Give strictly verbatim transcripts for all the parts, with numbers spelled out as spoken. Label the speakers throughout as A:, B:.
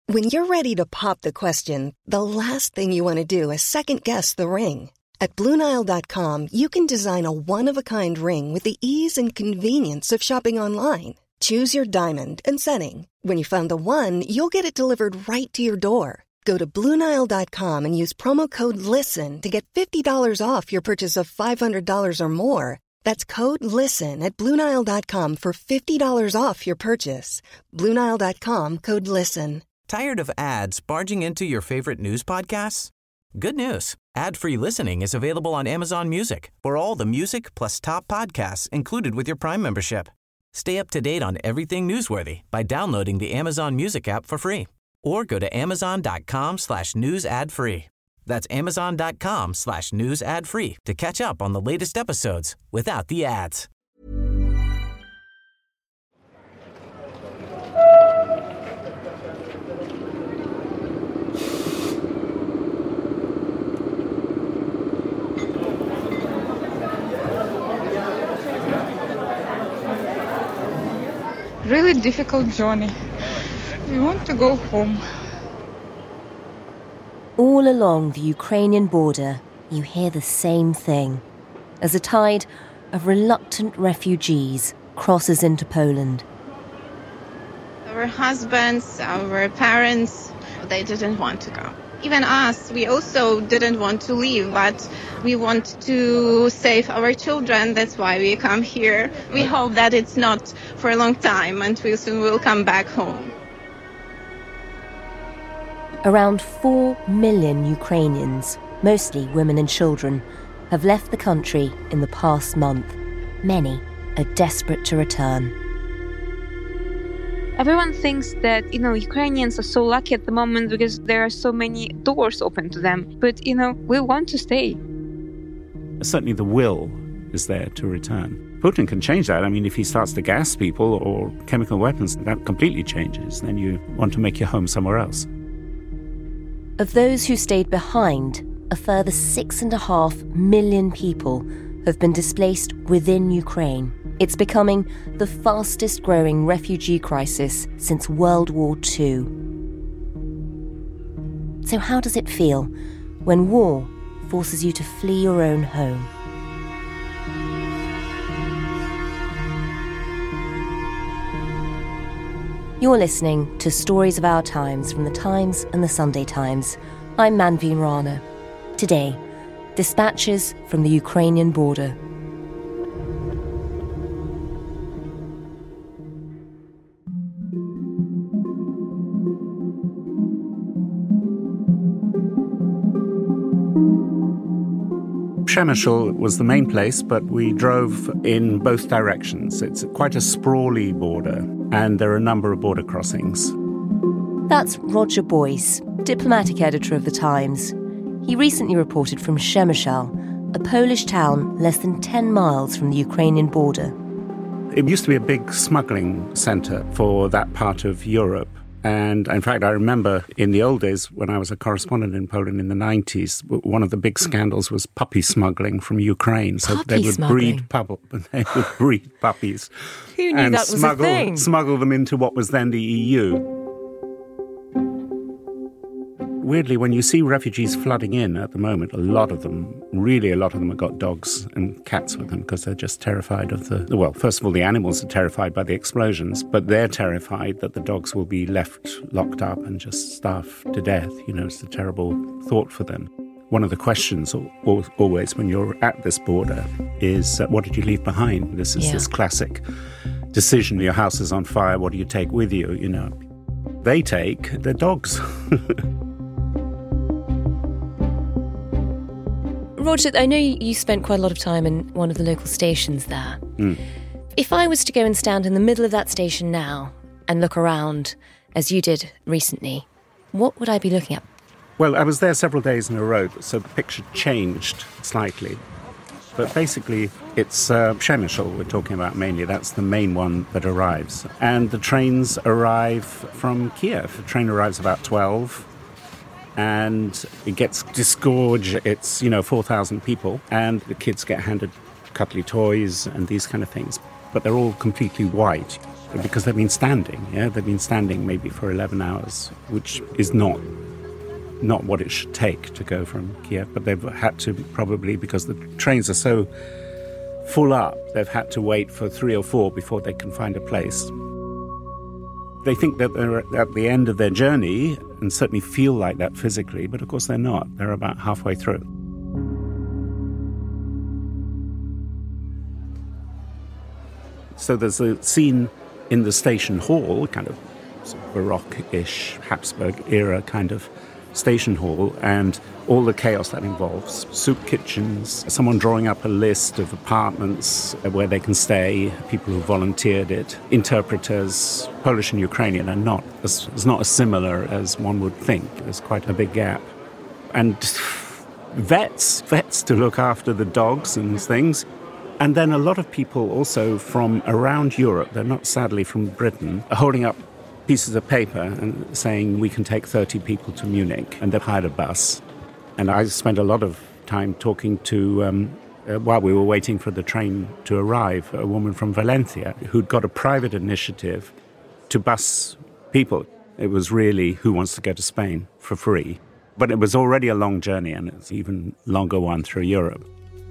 A: When you're ready to pop the question, the last thing you want to do is second-guess the ring. At Blue Nile dot com, you can design a one-of-a-kind ring with the ease and convenience of shopping online. Choose your diamond and setting. When you find the one, you'll get it delivered right to your door. Go to Blue Nile dot com and use promo code LISTEN to get fifty dollars off your purchase of five hundred dollars or more. That's code LISTEN at Blue Nile dot com for fifty dollars off your purchase. Blue Nile dot com, code LISTEN.
B: Tired of ads barging into your favorite news podcasts? Good news. Ad-free listening is available on Amazon Music for all the music plus top podcasts included with your Prime membership. Stay up to date on everything newsworthy by downloading the Amazon Music app for free or go to amazon.com slash news ad free. That's amazon.com slash news ad free to catch up on the latest episodes without the ads.
C: Really difficult journey. We want to go home.
D: All along the Ukrainian border, you hear the same thing as a tide of reluctant refugees crosses into Poland.
E: Our husbands, our parents, they didn't want to go. Even us, we also didn't want to leave, but we want to save our children. That's why we come here. We hope that it's not for a long time and we soon will come back home.
D: Around four million Ukrainians, mostly women and children, have left the country in the past month. Many are desperate to return.
F: Everyone thinks that, you know, Ukrainians are so lucky at the moment because there are so many doors open to them. But, you know, we want to stay.
G: Certainly the will is there to return. Putin can change that. I mean, if he starts to gas people or chemical weapons, that completely changes. Then you want to make your home somewhere else.
D: Of those who stayed behind, a further six and a half million people have been displaced within Ukraine. It's becoming the fastest growing refugee crisis since World War Two. So how does it feel when war forces you to flee your own home? You're listening to Stories of Our Times from The Times and The Sunday Times. I'm Manveen Rana. Today, dispatches from the Ukrainian border.
G: Przemysl was the main place, but we drove in both directions. It's quite a sprawly border, and there are a number of border crossings.
D: That's Roger Boyce, diplomatic editor of The Times. He recently reported from Przemysl, a Polish town less than ten miles from the Ukrainian border.
G: It used to be a big smuggling centre for that part of Europe. And in fact, I remember in the old days when I was a correspondent in Poland in the nineties, one of the big scandals was puppy smuggling from Ukraine. So
D: puppy
G: they would
D: smuggling.
G: breed pup- they would breed puppies.
D: Who knew
G: and
D: that was
G: smuggle,
D: a thing?
G: smuggle them into what was then the E U. Weirdly, when you see refugees flooding in at the moment, a lot of them, really a lot of them have got dogs and cats with them because they're just terrified of the, well, first of all, the animals are terrified by the explosions, but they're terrified that the dogs will be left locked up and just starved to death. You know, it's a terrible thought for them. One of the questions always when you're at this border is, uh, what did you leave behind? This is
D: yeah.
G: this classic decision. Your house is on fire. What do you take with you? You know, they take their dogs.
D: Roger, I know you spent quite a lot of time in one of the local stations there.
G: Mm.
D: If I was to go and stand in the middle of that station now and look around, as you did recently, what would I be looking at?
G: Well, I was there several days in a row, so the picture changed slightly. But basically, it's uh, Przemysl we're talking about mainly. That's the main one that arrives. And the trains arrive from Kiev. The train arrives about twelve. And it gets disgorged. It's, you know, four thousand people. And the kids get handed cuddly toys and these kind of things. But they're all completely white. because they've been standing, yeah? They've been standing maybe for eleven hours, which is not not what it should take to go from Kiev, but they've had to probably, because the trains are so full up, they've had to wait for three or four before they can find a place. They think that they're at the end of their journey and certainly feel like that physically, but of course they're not. They're about halfway through. So there's a scene in the station hall, kind of, sort of Baroque-ish, Habsburg-era kind of station hall, and all the chaos that involves. Soup kitchens, someone drawing up a list of apartments where they can stay, people who volunteered it, interpreters. Polish and Ukrainian are not as, is not as similar as one would think. There's quite a big gap. And vets, vets to look after the dogs and things. And then a lot of people also from around Europe, they're not sadly from Britain, are holding up pieces of paper and saying we can take thirty people to Munich, and they've hired a bus. And I spent a lot of time talking to, um, uh, while we were waiting for the train to arrive, a woman from Valencia who'd got a private initiative to bus people. It was really who wants to go to Spain for free. But it was already a long journey, and it's an even longer one through Europe.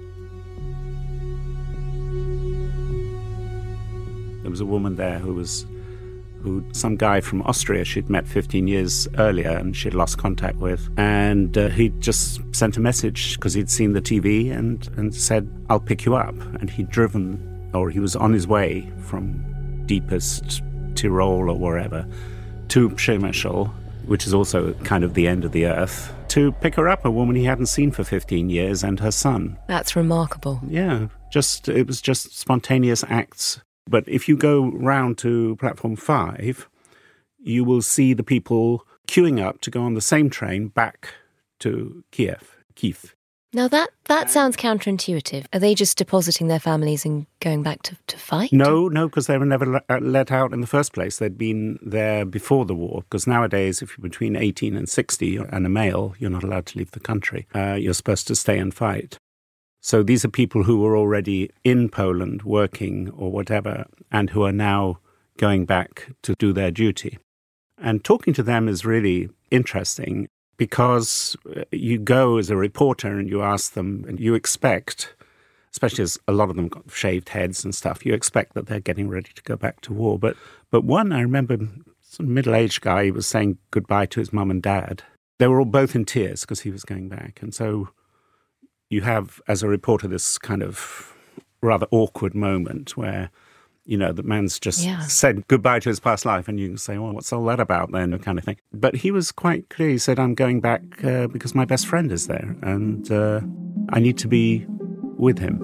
G: There was a woman there who was, who some guy from Austria she'd met fifteen years earlier and she'd lost contact with. And uh, he'd just sent a message because he'd seen the T V and, and said, I'll pick you up. And he'd driven, or he was on his way from deepest Tyrol or wherever to Przemysl, which is also kind of the end of the earth, to pick her up, a woman he hadn't seen for fifteen years, and her son.
D: That's remarkable.
G: Yeah, just it was just spontaneous acts. But if you go round to platform five, you will see the people queuing up to go on the same train back to Kiev, Kiev.
D: Now that, that sounds counterintuitive. Are they just depositing their families and going back to, to fight?
G: No, no, because they were never le- let out in the first place. They'd been there before the war, because nowadays if you're between eighteen and sixty and a male, you're not allowed to leave the country. Uh, you're supposed to stay and fight. So these are people who were already in Poland working or whatever, and who are now going back to do their duty. And talking to them is really interesting because you go as a reporter and you ask them, and you expect, especially as a lot of them got shaved heads and stuff, you expect that they're getting ready to go back to war. But but one, I remember, some middle-aged guy, he was saying goodbye to his mum and dad. They were all both in tears because he was going back. And so you have, as a reporter, this kind of rather awkward moment where, you know, the man's just yeah. said goodbye to his past life, and you can say, well, what's all that about then, kind of thing. But he was quite clear. He said, I'm going back uh, because my best friend is there, and uh, I need to be with him.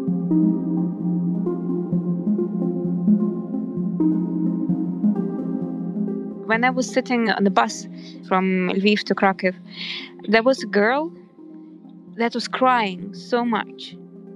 F: When I was sitting on the bus from Lviv to Krakow, there was a girl that was crying so much.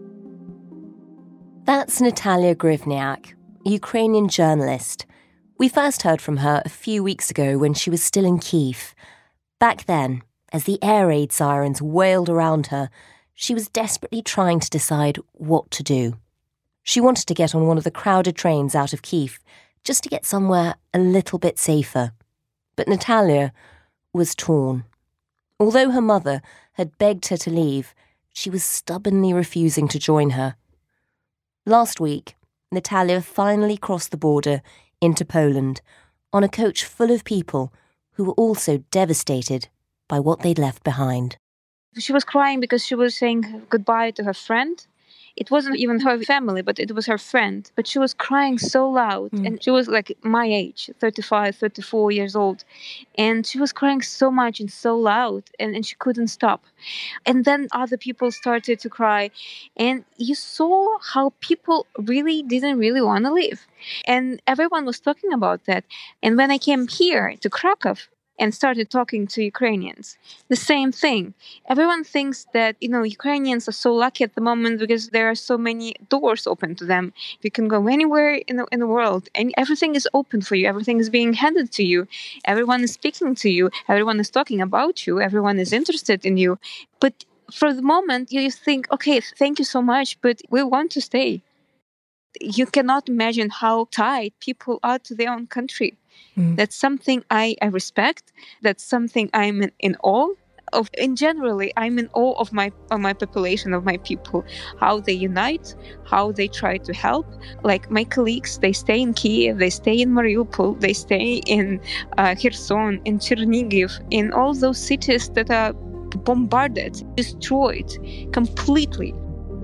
D: That's Natalia Grivniak, a Ukrainian journalist. We first heard from her a few weeks ago when she was still in Kyiv. Back then, as the air raid sirens wailed around her, she was desperately trying to decide what to do. She wanted to get on one of the crowded trains out of Kyiv, just to get somewhere a little bit safer. But Natalia was torn. Although her mother had begged her to leave, she was stubbornly refusing to join her. Last week, Natalia finally crossed the border into Poland on a coach full of people who were also devastated by what they'd left behind.
F: She was crying because she was saying goodbye to her friend. It wasn't even her family, but it was her friend. But she was crying so loud. Mm. And she was like my age, thirty-five, thirty-four years old. And she was crying so much and so loud, and, and she couldn't stop. And then other people started to cry. And you saw how people really didn't really want to leave. And everyone was talking about that. And when I came here to Krakow and started talking to Ukrainians, the same thing. Everyone thinks that, you know, Ukrainians are so lucky at the moment because there are so many doors open to them. You can go anywhere in the, in the world and everything is open for you. Everything is being handed to you. Everyone is speaking to you. Everyone is talking about you. Everyone is interested in you. But for the moment, you think, okay, thank you so much, but we want to stay. You cannot imagine how tied people are to their own country. Mm. That's something I, I respect. That's something I'm in, in awe of. In generally, I'm in awe of my of my population, of my people, how they unite, how they try to help. Like my colleagues, they stay in Kiev, they stay in Mariupol, they stay in uh, Kherson, in Chernigiv, in all those cities that are bombarded, destroyed completely.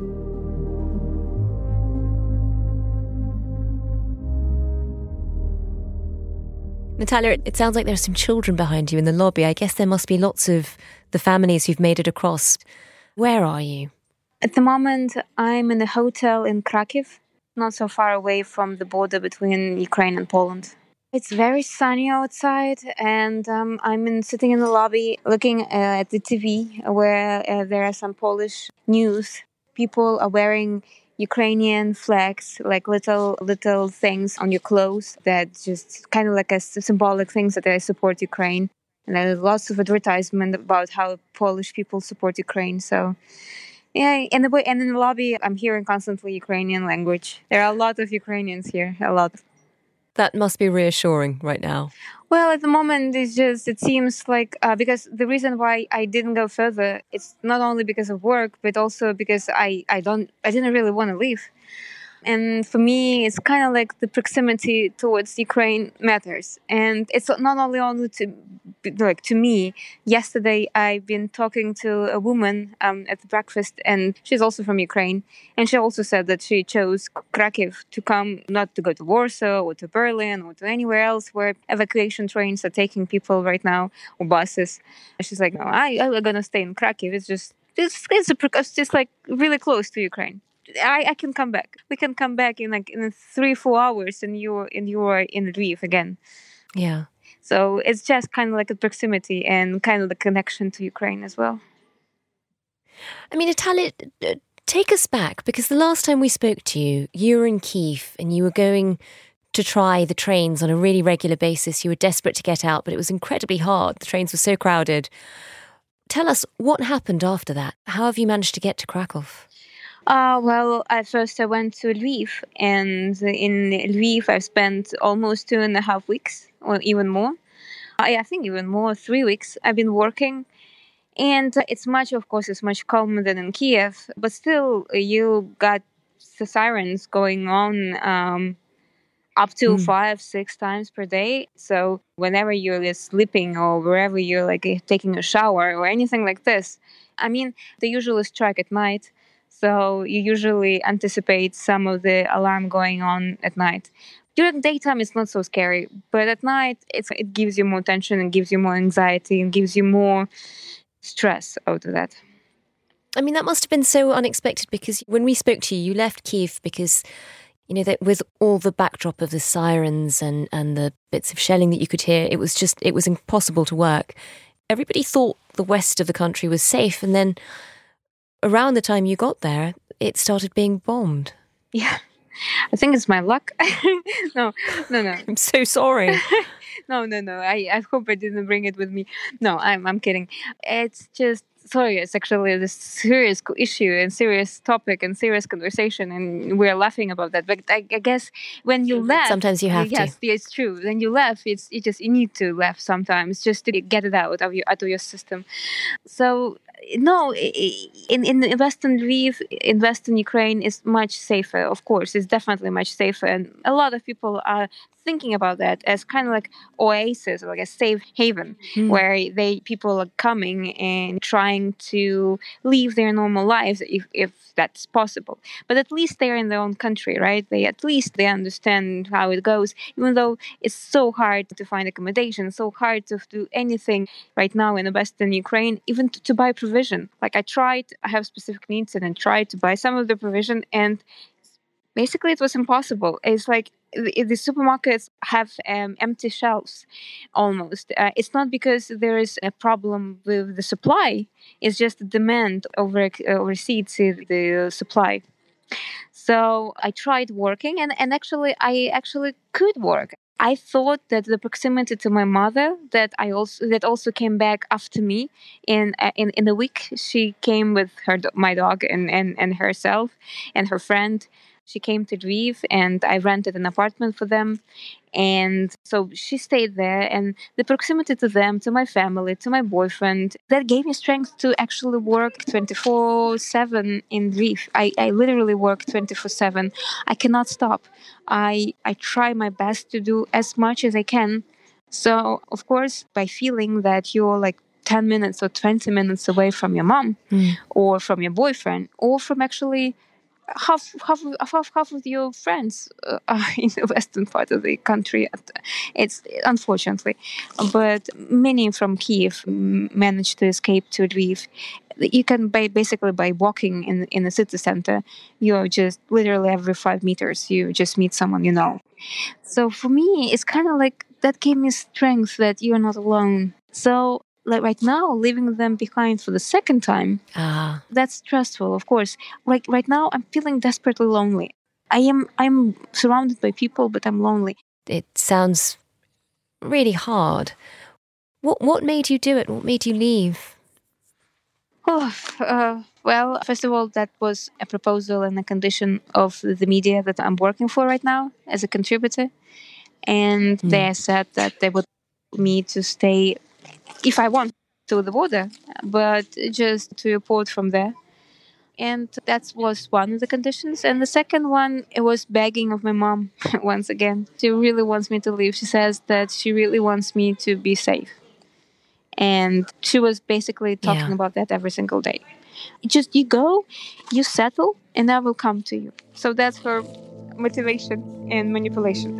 H: Natalia, it sounds like there's some children behind you in the lobby. I guess there must be lots of the families who've made it across. Where are you?
F: At the moment, I'm in a hotel in Krakow, not so far away from the border between Ukraine and Poland. It's very sunny outside, and um, I'm in, sitting in the lobby looking uh, at the T V where uh, there are some Polish news. People are wearing Ukrainian flags, like little little things on your clothes that just kind of like a symbolic things that they support Ukraine. And there's lots of advertisement about how Polish people support Ukraine. So, yeah, and the way and in the lobby, I'm hearing constantly Ukrainian language. There are a lot of Ukrainians here, a lot.
H: That must be reassuring right now.
F: Well, at the moment, it's just, it seems like, uh, because the reason why I didn't go further, it's not only because of work, but also because I, I don't, I didn't really want to leave. And for me, it's kind of like the proximity towards Ukraine matters. And it's not only only to like to me. Yesterday, I've been talking to a woman um, at the breakfast, and she's also from Ukraine. And she also said that she chose Krakow to come, not to go to Warsaw or to Berlin or to anywhere else where evacuation trains are taking people right now, or buses. She's like, no, I, I'm going to stay in Krakow. It's just, it's, it's, a, it's just like really close to Ukraine. I, I can come back. We can come back in like in three, four hours, and you're and you're in Lviv again.
H: Yeah.
F: So it's just kind of like a proximity and kind of the connection to Ukraine as well.
H: I mean, Natalia, take us back, because the last time we spoke to you, you were in Kyiv and you were going to try the trains on a really regular basis. You were desperate to get out, but it was incredibly hard. The trains were so crowded. Tell us, what happened after that? How have you managed to get to Krakow?
F: Uh, well, at first I went to Lviv, and in Lviv I spent almost two and a half weeks, or even more. I, I think even more, three weeks. I've been working, and it's much, of course, it's much calmer than in Kiev, but still you got the sirens going on um, up to mm. five, six times per day. So whenever you're sleeping or wherever you're like taking a shower or anything like this, I mean, they usually strike at night. So you usually anticipate some of the alarm going on at night. During daytime, it's not so scary. But at night, it's, it gives you more tension and gives you more anxiety and gives you more stress out of that.
H: I mean, that must have been so unexpected, because when we spoke to you, you left Kyiv because, you know, that with all the backdrop of the sirens and, and the bits of shelling that you could hear, it was just, it was impossible to work. Everybody thought the west of the country was safe, and then around the time you got there, it started being bombed.
F: Yeah, I think it's my luck. no, no, no.
H: I'm so sorry.
F: no, no, no. I, I hope I didn't bring it with me. No, I'm I'm kidding. It's just, sorry, it's actually this serious issue and serious topic and serious conversation, and we're laughing about that. But I, I guess when you laugh,
H: sometimes you have
F: yes,
H: to.
F: Yes, it's true. When you laugh, it's you just you need to laugh sometimes just to get it out of your out of your system. So. No, in in Western Lviv, in Western Ukraine, is much safer. Of course, it's definitely much safer, and a lot of people are thinking about that as kind of like oasis, like a safe haven, mm. where they people are coming and trying to live their normal lives if if that's possible. But at least they're in their own country, right? They at least they understand how it goes, even though it's so hard to find accommodation, so hard to do anything right now in the Western Ukraine, even to, to buy provision. Like I tried, I have specific needs, and I tried to buy some of the provision, and basically it was impossible. It's like the, the supermarkets have um, empty shelves almost. Uh, it's not because there is a problem with the supply, it's just the demand over oversees the supply. So I tried working, and, and actually I actually could work. I thought that the proximity to my mother, that I also that also came back after me in in in a week. She came with her my dog and, and, and herself and her friend. She came to Lviv and I rented an apartment for them. And so she stayed there, and the proximity to them, to my family, to my boyfriend, that gave me strength to actually work twenty-four seven in Lviv. I, I literally work twenty-four seven. I cannot stop. I, I try my best to do as much as I can. So, of course, by feeling that you're like ten minutes or twenty minutes away from your mom mm. or from your boyfriend or from actually half half half half of your friends uh, are in the western part of the country. It's unfortunately, but many from Kiev managed to escape to Lviv. You can by basically by walking in in the city center, you're just literally every five meters you just meet someone you know. So for me, it's kind of like that gave me strength that you're not alone. So. Like right now, leaving them behind for the second time, ah. that's stressful, of course. Like right now, I'm feeling desperately lonely. I am I'm surrounded by people, but I'm lonely.
H: It sounds really hard. What what made you do it? What made you leave?
F: Oh, uh, well, first of all, that was a proposal and a condition of the media that I'm working for right now as a contributor. And mm. they said that they would want me to stay if I want to the border, but just to report from there. And that was one of the conditions. And the second one, it was begging of my mom once again. She really wants me to leave. She says that she really wants me to be safe. And she was basically talking yeah. about that every single day. Just you go, you settle, and I will come to you. So that's her motivation and manipulation.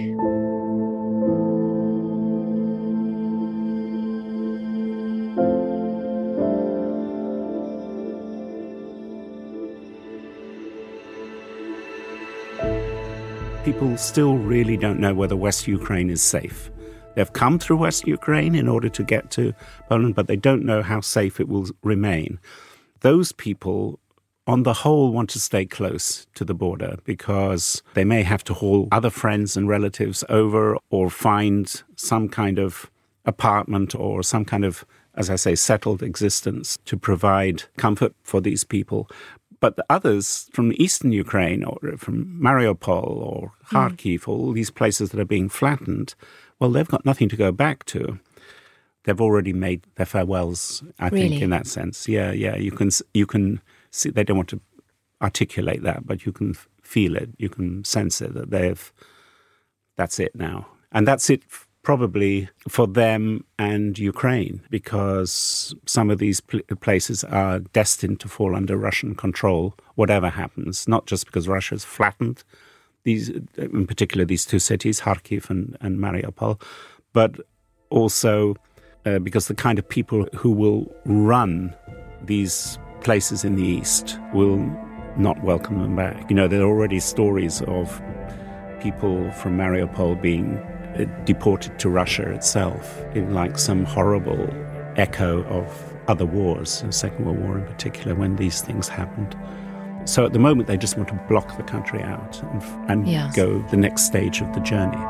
G: People still really don't know whether West Ukraine is safe. They've come through West Ukraine in order to get to Poland, but they don't know how safe it will remain. Those people, on the whole, want to stay close to the border because they may have to haul other friends and relatives over or find some kind of apartment or some kind of, as I say, settled existence to provide comfort for these people. But the others from eastern Ukraine or from Mariupol or Kharkiv, mm. all these places that are being flattened, well, they've got nothing to go back to. They've already made their farewells, I really? think, in that sense. Yeah, yeah. You can you can see, they don't want to articulate that, but you can feel it. You can sense it, that they've, that's it now. And that's it probably for them and Ukraine, because some of these pl- places are destined to fall under Russian control, whatever happens, not just because Russia's flattened these, in particular these two cities, Kharkiv and, and Mariupol, but also uh, because the kind of people who will run these places in the east will not welcome them back. You know, there are already stories of people from Mariupol being deported to Russia itself in like some horrible echo of other wars, the Second World War in particular, when these things happened. So at the moment, they just want to block the country out and, and yes. go the next stage of the journey.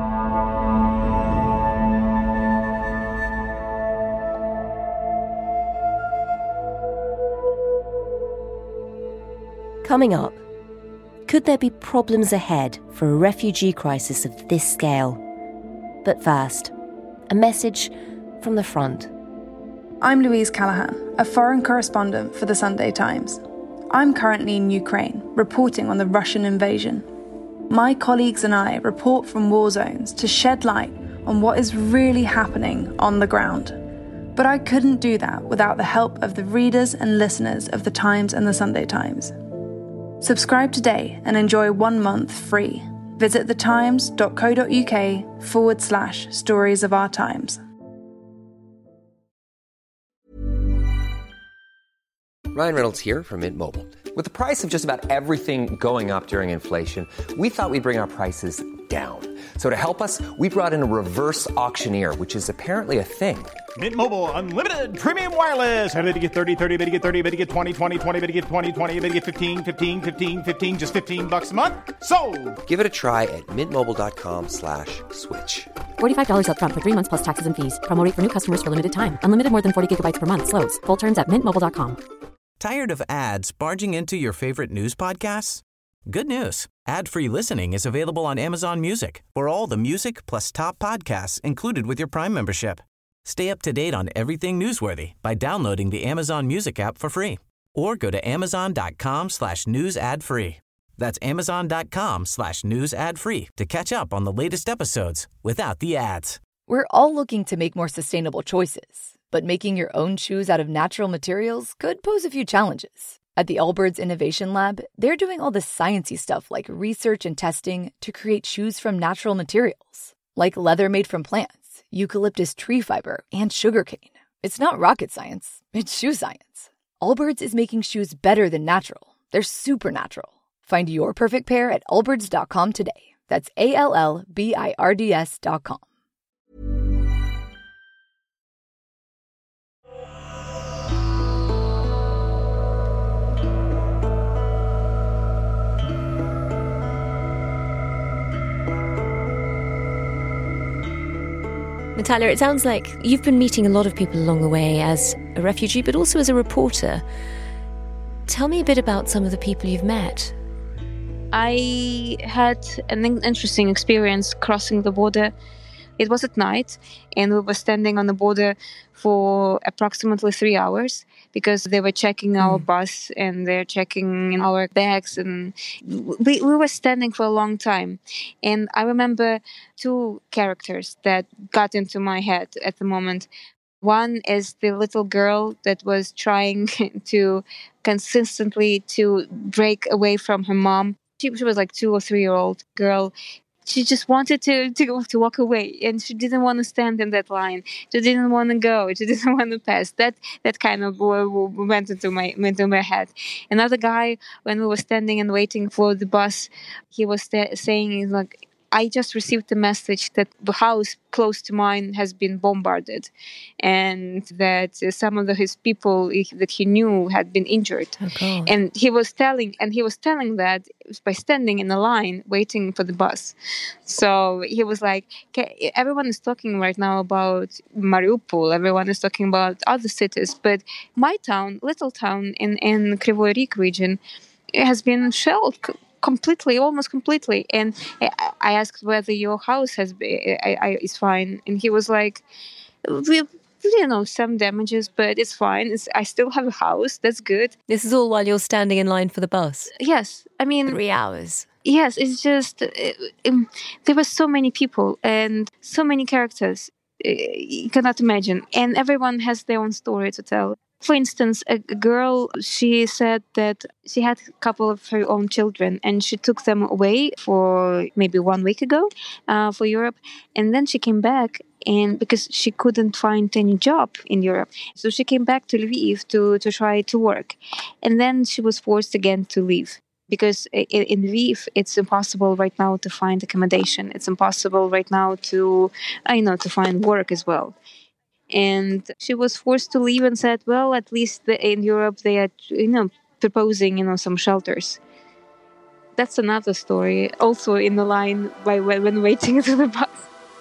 D: Coming up, could there be problems ahead for a refugee crisis of this scale? But first, a message from the front.
I: I'm Louise Callahan, a foreign correspondent for the Sunday Times. I'm currently in Ukraine, reporting on the Russian invasion. My colleagues and I report from war zones to shed light on what is really happening on the ground. But I couldn't do that without the help of the readers and listeners of the Times and the Sunday Times. Subscribe today and enjoy one month free. Visit thetimes.co.uk forward slash stories of our times.
J: Ryan Reynolds here from Mint Mobile. With the price of just about everything going up during inflation, we thought we'd bring our prices down. So to help us, we brought in a reverse auctioneer, which is apparently a thing.
K: Mint Mobile Unlimited Premium Wireless. How to get thirty, thirty, how to get thirty, how to get twenty, twenty, twenty, how to get twenty, twenty, how to get fifteen, fifteen, fifteen, fifteen, just fifteen bucks a month? Sold!
J: Give it a try at mintmobile.com slash switch.
L: forty-five dollars up front for three months plus taxes and fees. Promo rate for new customers for limited time. Unlimited more than forty gigabytes per month. Slows full terms at mint mobile dot com.
B: Tired of ads barging into your favorite news podcasts? Good news. Ad-free listening is available on Amazon Music for all the music plus top podcasts included with your Prime membership. Stay up to date on everything newsworthy by downloading the Amazon Music app for free or go to amazon.com slash news ad free. That's amazon.com slash news ad free to catch up on the latest episodes without the ads.
M: We're all looking to make more sustainable choices, but making your own shoes out of natural materials could pose a few challenges. At the Allbirds Innovation Lab, they're doing all the sciencey stuff like research and testing to create shoes from natural materials, like leather made from plants, eucalyptus tree fiber, and sugarcane. It's not rocket science, it's shoe science. Allbirds is making shoes better than natural. They're supernatural. Find your perfect pair at allbirds dot com today. That's A L L B I R D S dot com.
H: Natalia, it sounds like you've been meeting a lot of people along the way as a refugee, but also as a reporter. Tell me a bit about some of the people you've met.
F: I had an interesting experience crossing the border. It was at night, and we were standing on the border for approximately three hours because they were checking our mm. bus and they're checking our bags, and we, we were standing for a long time. And I remember two characters that got into my head at the moment. One is the little girl that was trying to consistently to break away from her mom. She, she was like two or three year old girl. She just wanted to, to to walk away, and she didn't want to stand in that line. She didn't want to go. She didn't want to pass. That that kind of went into my into my head. Another guy, when we were standing and waiting for the bus, he was st- saying like, I just received a message that the house close to mine has been bombarded, and that some of the, his people that he knew had been injured.
H: Okay.
F: And he was telling, and he was telling that by standing in a line waiting for the bus. So he was like, okay, everyone is talking right now about Mariupol. Everyone is talking about other cities, but my town, little town in in Kryvyi Rih region, has been shelled completely, almost completely. And I asked whether your house has been, I, I, is fine. And he was like, we, you know, some damages, but it's fine. It's, I still have a house. That's good.
H: This is all while you're standing in line for the bus?
F: Yes. I mean...
H: Three hours.
F: Yes, it's just, it, it, there were so many people and so many characters. You cannot imagine. And everyone has their own story to tell. For instance, a girl, she said that she had a couple of her own children and she took them away for maybe one week ago uh, for Europe. And then she came back and because she couldn't find any job in Europe. So she came back to Lviv to, to try to work. And then she was forced again to leave. Because in Lviv, it's impossible right now to find accommodation. It's impossible right now to, I know, to find work as well. And she was forced to leave and said, well, at least in Europe, they are, you know, proposing, you know, some shelters. That's another story, also in the line by when waiting for the bus.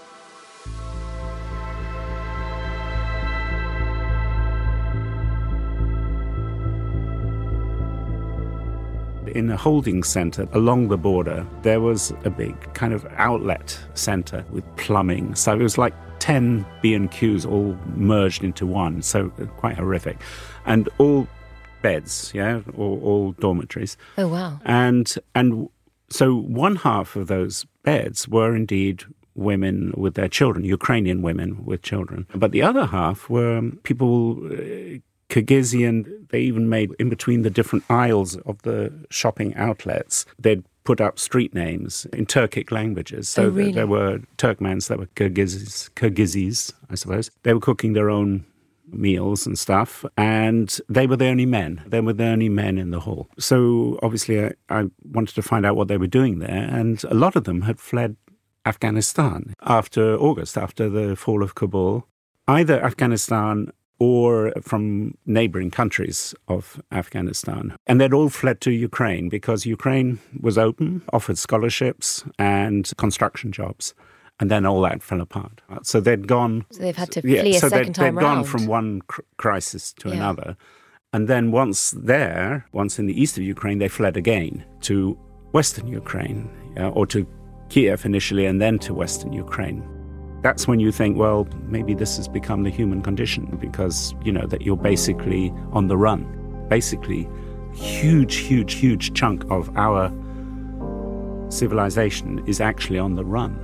G: In a holding centre along the border, there was a big kind of outlet centre with plumbing. So it was like ten B and Qs all merged into one, so quite horrific. And all beds, yeah, all, all dormitories.
H: Oh, wow.
G: And and so one half of those beds were indeed women with their children, Ukrainian women with children. But the other half were people... Uh, Kyrgyzstan, they even made in between the different aisles of the shopping outlets, they'd put up street names in Turkic languages. So
H: oh, really?
G: there were Turkmens, there were Kyrgyzs, Kyrgyzs, I suppose. They were cooking their own meals and stuff, and they were the only men. They were the only men in the hall. So obviously I, I wanted to find out what they were doing there, and a lot of them had fled Afghanistan after August, after the fall of Kabul. Either Afghanistan or from neighboring countries of Afghanistan. And they'd all fled to Ukraine because Ukraine was open, offered scholarships and construction jobs. And then all that fell apart. So they'd gone...
H: So they've had to
G: yeah,
H: flee a
G: so
H: second
G: they'd,
H: time
G: they'd gone
H: round.
G: from one cr- crisis to
H: Yeah.
G: another. And then once there, once in the east of Ukraine, they fled again to Western Ukraine, uh, or to Kiev initially and then to Western Ukraine. That's when you think, well, maybe this has become the human condition because, you know, that you're basically on the run. Basically, huge, huge, huge chunk of our civilization is actually on the run.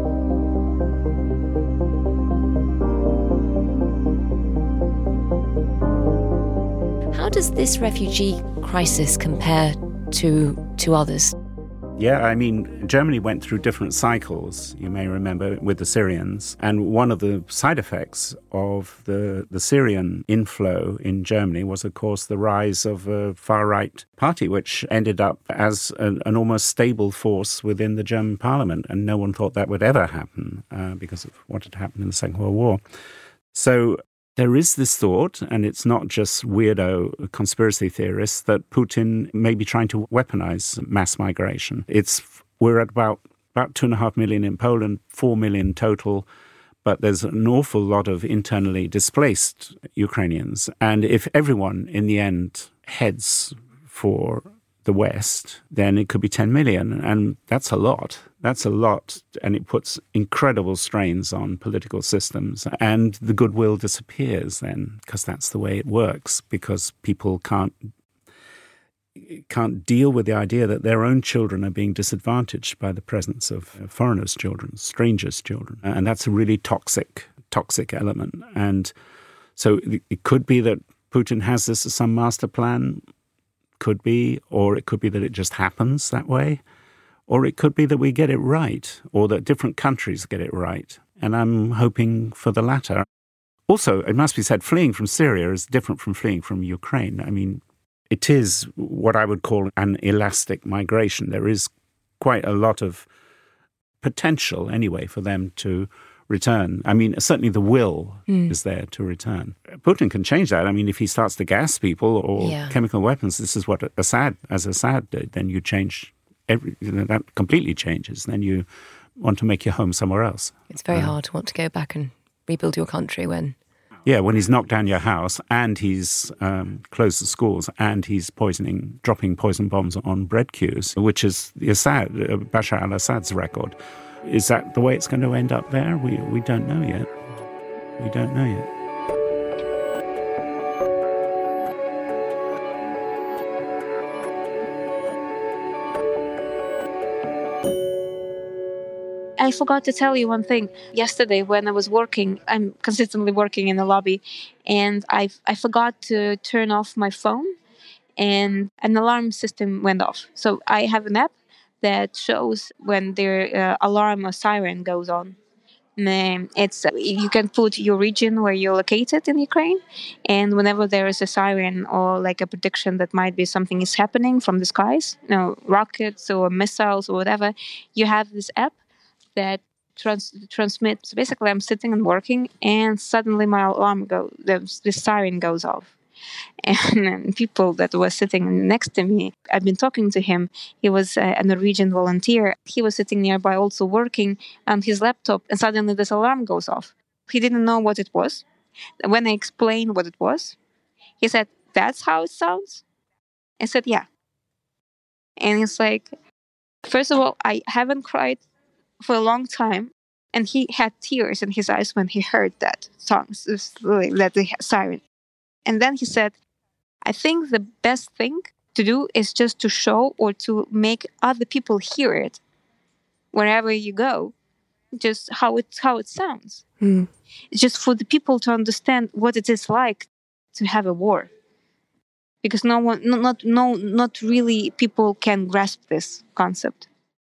H: How does this refugee crisis compare to to others?
G: Yeah, I mean, Germany went through different cycles, you may remember, with the Syrians. And one of the side effects of the, the Syrian inflow in Germany was, of course, the rise of a far-right party, which ended up as an, an almost stable force within the German parliament. And no one thought that would ever happen uh, because of what had happened in the Second World War. So there is this thought, and it's not just weirdo conspiracy theorists, that Putin may be trying to weaponize mass migration. It's we're at about, about two and a half million in Poland, four million total, but there's an awful lot of internally displaced Ukrainians. And if everyone in the end heads for the West, then it could be ten million. And that's a lot. That's a lot. And it puts incredible strains on political systems. And the goodwill disappears then, because that's the way it works, because people can't can't deal with the idea that their own children are being disadvantaged by the presence of foreigners' children, strangers' children. And that's a really toxic, toxic element. And so it could be that Putin has this as some master plan. Could be, or it could be that it just happens that way, or it could be that we get it right, or that different countries get it right. And I'm hoping for the latter. Also, it must be said, fleeing from Syria is different from fleeing from Ukraine. I mean, it is what I would call an elastic migration. There is quite a lot of potential, anyway, for them to return. I mean, certainly the will mm. is there to return. Putin can change that. I mean, if he starts to gas people or yeah. chemical weapons, this is what Assad, as Assad did, then you change, every, you know, that completely changes. Then you want to make your home somewhere else.
H: It's very
G: uh,
H: hard to want to go back and rebuild your country when...
G: Yeah, when he's knocked down your house and he's um, closed the schools and he's poisoning, dropping poison bombs on bread queues, which is the Assad, uh, Bashar al-Assad's record. Is that the way it's going to end up there? We we don't know yet. We don't know yet.
F: I forgot to tell you one thing. Yesterday when I was working, I'm consistently working in the lobby, and I I forgot to turn off my phone, and an alarm system went off. So I have an app that shows when their uh, alarm or siren goes on. Um, it's you can put your region where you're located in Ukraine, and whenever there is a siren or like a prediction that might be something is happening from the skies, you know, rockets or missiles or whatever, you have this app that trans- transmits. Basically, I'm sitting and working, and suddenly my alarm goes, the, the siren goes off. And, and people that were sitting next to me, I've been talking to him. He was a, a Norwegian volunteer. He was sitting nearby also working on his laptop, and suddenly this alarm goes off. He didn't know what it was. When I explained what it was, he said, "That's how it sounds?" I said, "Yeah." And he's like, first of all, I haven't cried for a long time. And he had tears in his eyes when he heard that song, that the siren. And then he said, I think the best thing to do is just to show or to make other people hear it wherever you go, just how it how it sounds. Mm. Just for the people to understand what it is like to have a war. Because no one, no, not no, not really people can grasp this concept.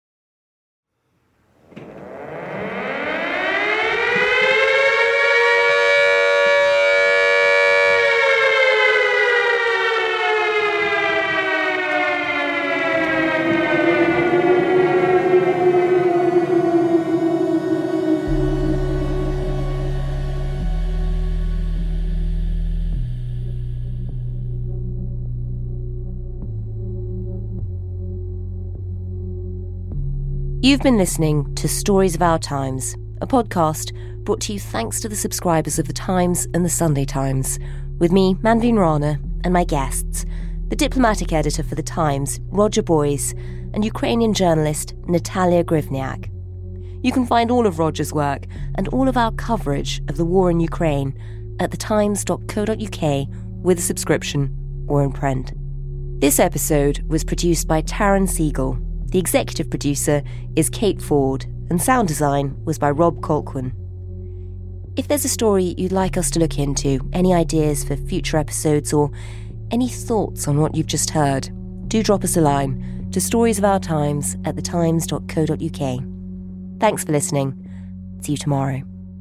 D: You've been listening to Stories of Our Times, a podcast brought to you thanks to the subscribers of The Times and The Sunday Times, with me, Manveen Rana, and my guests, The diplomatic editor for The Times, Roger Boys, and Ukrainian journalist Natalia Grivniak. You can find all of Roger's work and all of our coverage of the war in Ukraine at the times dot co dot uk with a subscription or in print. This episode was produced by Taryn Siegel. The executive producer is Kate Ford, and sound design was by Rob Colquhoun. If there's a story you'd like us to look into, any ideas for future episodes, or any thoughts on what you've just heard, do drop us a line to storiesofourtimes at the times dot co dot uk. Thanks for listening. See you tomorrow.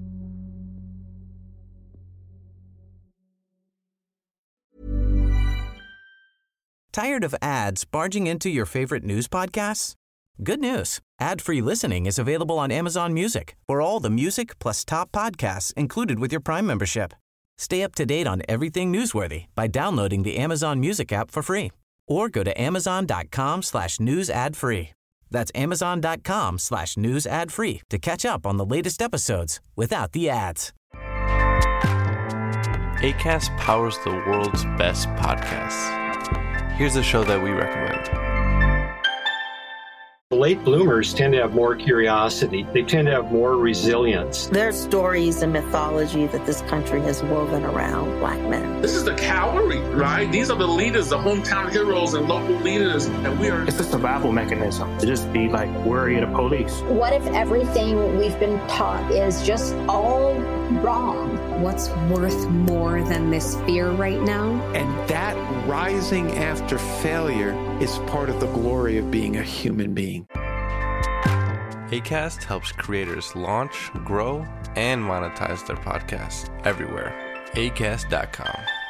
B: Tired of ads barging into your favorite news podcasts? Good news. Ad-free listening is available on Amazon Music for all the music plus top podcasts included with your Prime membership. Stay up to date on everything newsworthy by downloading the Amazon Music app for free or go to amazon.com slash news ad free. That's amazon.com slash news ad free to catch up on the latest episodes without the ads.
N: Acast powers the world's best podcasts. Here's a show that we recommend.
O: Late bloomers tend to have more curiosity. They tend to have more resilience.
P: There are stories and mythology that this country has woven around Black men.
Q: This is the cavalry, right? These are the leaders, the hometown heroes and local leaders. And we are...
R: It's a survival mechanism to just be like worried of police.
S: What if everything we've been taught is just all wrong?
T: What's worth more than this fear right now?
U: And that rising after failure is part of the glory of being a human being.
N: Acast helps creators launch, grow, and monetize their podcasts everywhere. acast dot com.